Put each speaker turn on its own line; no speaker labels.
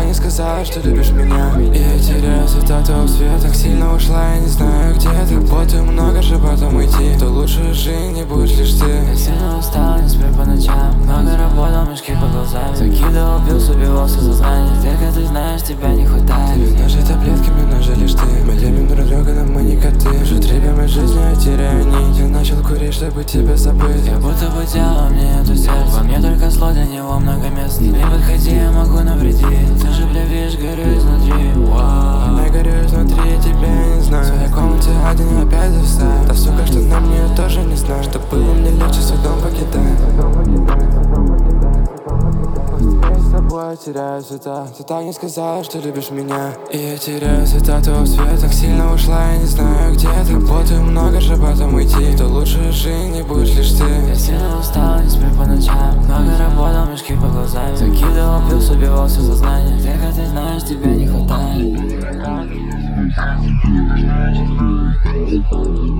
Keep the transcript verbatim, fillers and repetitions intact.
не сказала, что любишь меня. И я теряю цвета твоего света. Так сильно ушла, я не знаю где ты. Работаю много же потом уйти. То лучшую жизнь не будешь лишь ты.
Я сильно устал, не сплю по ночам. Много работал, мешки по глазам. Закидывал, пил, убивался сознание. Только ты знаешь, тебя не хватает.
Тебе нужны таблетки, мне нужен лишь ты. Мы любим друг друга, но мы не коты. Уже три моей жизни, я теряю нить. Я начал курить, чтобы тебя забыть.
Я будто бы делал мне эту сердце. Во мне только зло, для него много мест. Не подходи, я могу навредить. Ты же, бля, видишь, горю изнутри. Вау.
Я горю изнутри, я тебя не знаю. В своей комнате один опять зависаю. Да сука, что на мне, я тоже не знаю. Что было мне легче свой дом покидать. С тобой я теряю цвета. Ты так не сказала, что любишь меня. И я теряю цвета твоего света. Так сильно ушла, я не знаю где ты. Работаю много же потом уйти. То лучшую жизнь не будешь лишь ты.
Я сильно устал, не сплю по ночам. Много работал, мешки по глазам. Закидывал, пил, убивался сознание. Только ты знаешь, тебя не хватает.